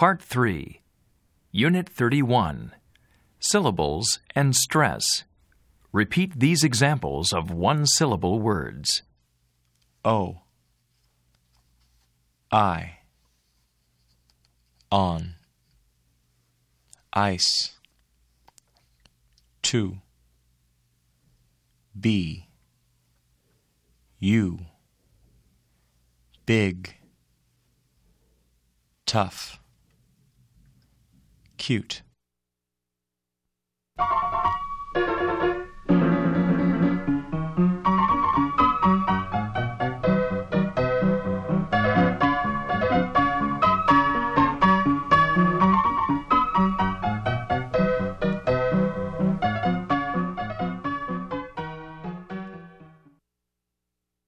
Part 3, Unit 31, Syllables and Stress. Repeat these examples of one-syllable words. O, I, on, ice, to, be, you, big, tough, cute.